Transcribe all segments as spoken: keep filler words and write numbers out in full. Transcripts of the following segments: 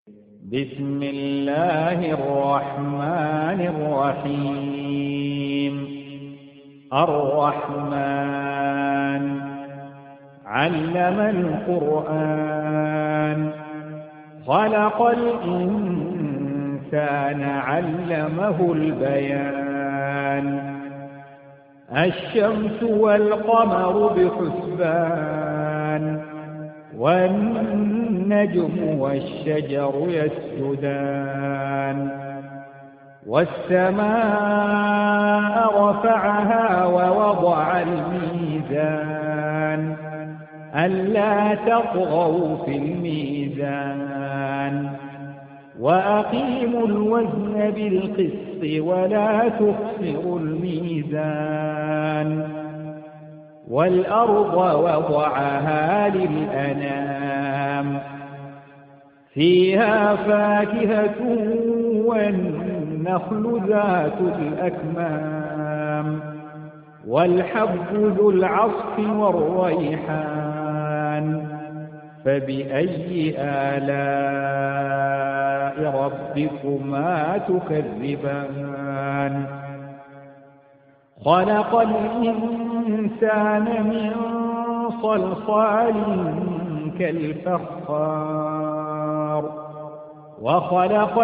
بسم الله الرحمن الرحيم. الرحمن علم القرآن خلق الإنسان علمه البيان. الشمس والقمر بحسبان والنجم والشجر يسجدان. والسماء رفعها ووضع الميزان ألا تطغوا في الميزان وأقيموا الوزن بالقسط ولا تخسروا الميزان. والأرض وضعها للأنام فيها فاكهة والنخل ذات الأكمام والحب ذو العصف والريحان. فبأي آلاء ربكما تكذبان؟ خلق الإنسان من صلصال كالفخار وخلق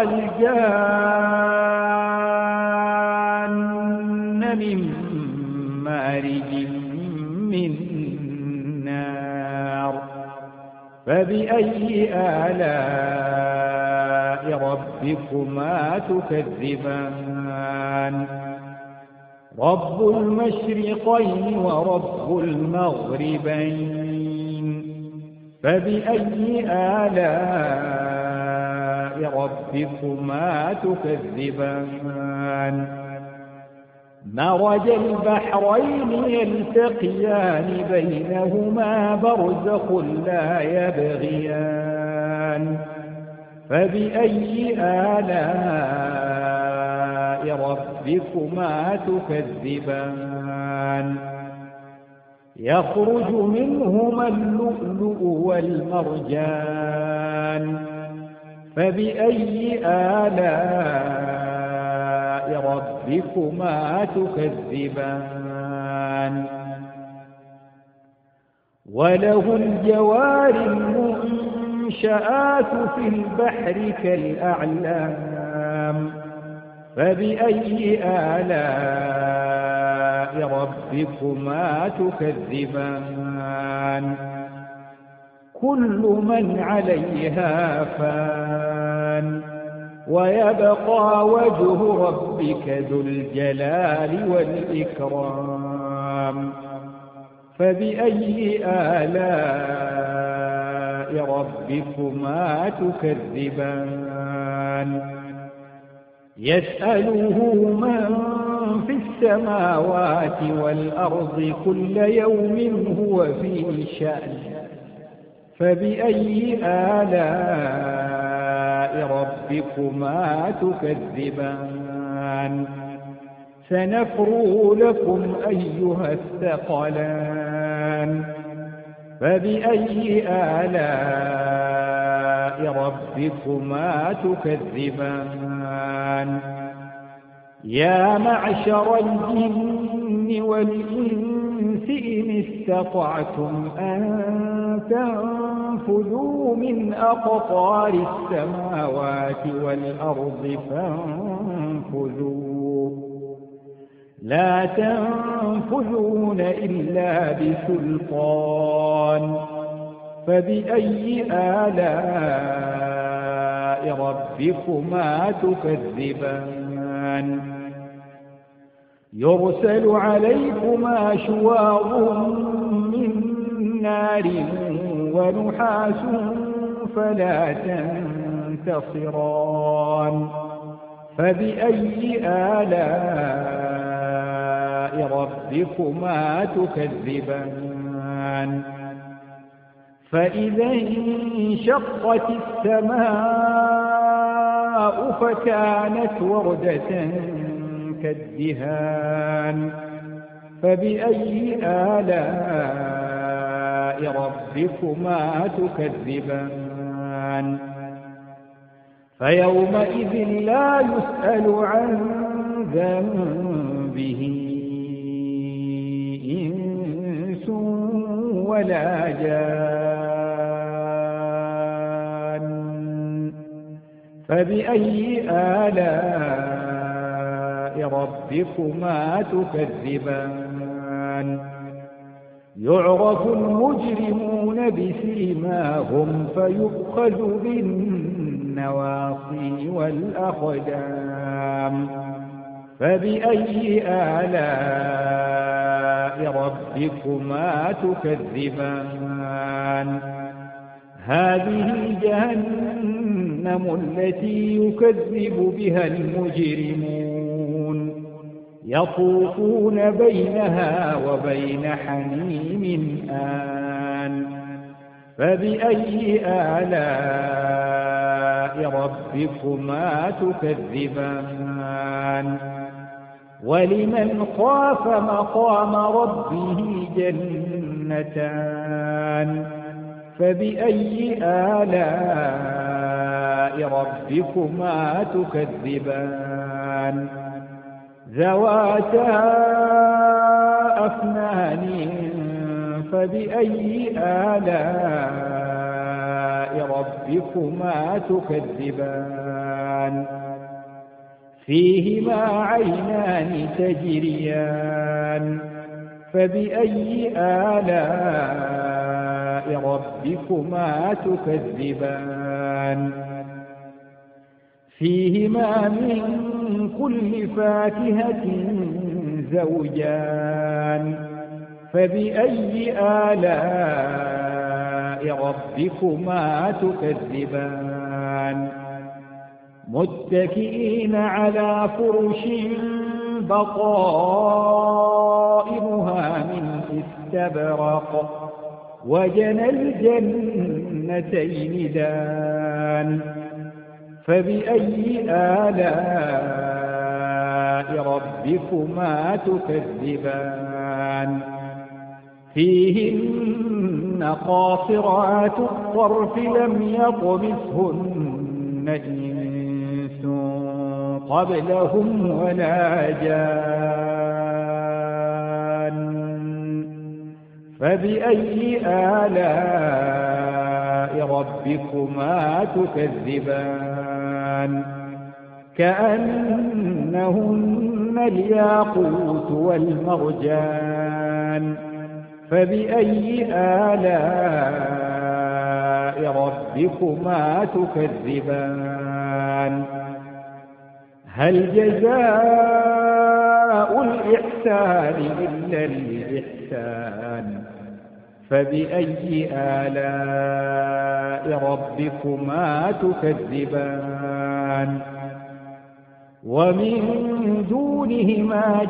الجان من مارج من نار. فبأي آلاء ربكما تكذبان؟ رب المشرقين ورب المغربين. فبأي آلاء ربكما تكذبان؟ مرج البحرين يلتقيان بينهما برزخ لا يبغيان. فبأي آلاء ربكما تكذبان؟ يخرج منهما اللؤلؤ والمرجان. فبأي آلاء ربكما تكذبان؟ وله الجوار المنشآت في البحر كالأعلام. فبأي آلاء ربكما تكذبان؟ كل من عليها فان ويبقى وجه ربك ذو الجلال والإكرام. فبأي آلاء ربكما تكذبان؟ يسأله من في السماوات والأرض كل يوم هو في شأن. فبأي آلاء ربكما تكذبان؟ سنفرغ لكم أيها الثقلان. فبأي آلاء ربكما تكذبان؟ يا معشر الجن والإنس إن استطعتم أن تنفذوا من أقطار السماوات والأرض فانفذوا لا تنفذون إلا بسلطان. فبأي آلاء ربكما تكذبان؟ يرسل عليكما شواظ من نار ونحاس فلا تنتصران. فبأي آلاء ربكما تكذبان؟ فإذا انشقت السماء فكانت وردة كالدهان. فبأي آلاء ربكما تكذبان فيومئذ لا يسأل عن ذنبه إنس ولا جان فبأي آلاء ربكما تكذبان يعرف المجرمون بسيماهم فيؤخذ بالنواصي والأقدام فبأي آلاء ربكما تكذبان هذه جهنم التي يكذب بها المجرمون يطوفون بينها وبين حميم آن فبأي آلاء ربكما تكذبان ولمن خاف مقام ربه جنتان فبأي آلاء ربكما تكذبان ذواتا أفنان فبأي آلاء ربكما تكذبان فيهما عينان تجريان فبأي آلاء ربكما تكذبان فيهما من كل فاكهة زوجان فبأي آلاء ربكما تكذبان متكئين على فرش بطائنها من استبرق وجنى الجنتين دان فبأي آلاء ربكما تكذبان فيهن قاصرات الطرف لم يطمثهن إنس قبلهم ولا جان فبأي آلاء ربكما تكذبان كأنهن الياقوت والمرجان فبأي آلاء ربكما تكذبان هل جزاء الإحسان إلا الإحسان فبأي آلاء ربكما تكذبان ومن دونهما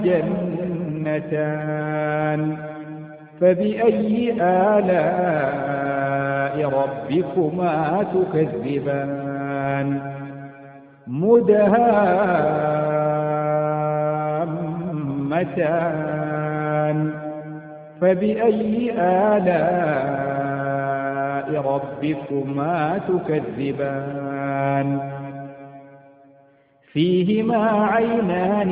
جنتان فبأي آلاء ربكما تكذبان مدهامتان فبأي آلاء ربكما تكذبان فيهما عينان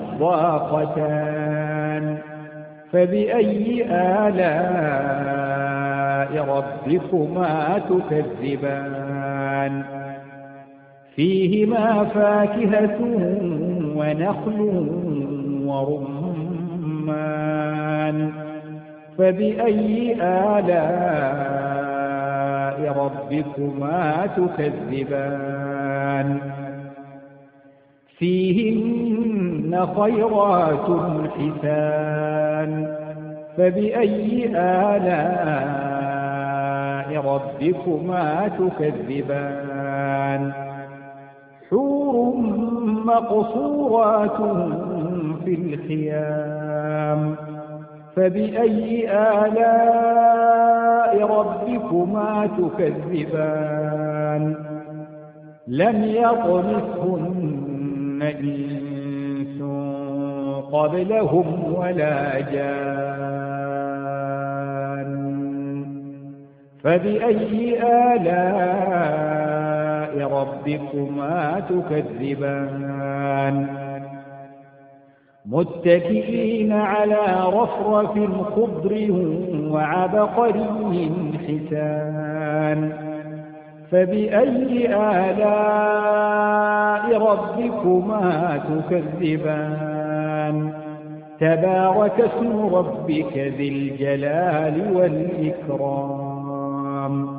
نضاختان فبأي آلاء ربكما تكذبان فيهما فاكهة ونخل ورمان فبأي آلاء ربكما تكذبان فيهن خيرات حسان فبأي آلاء ربكما تكذبان حور مقصورات في الخيام فبأي آلاء ربكما تكذبان لم يطمثهن إنس قبلهم ولا جان فبأي آلاء ربكما تكذبان متكئين على رفرف خضر وعبقري حسان فبأي آلاء ربكما تكذبان تبارك اسم ربك ذي الجلال والإكرام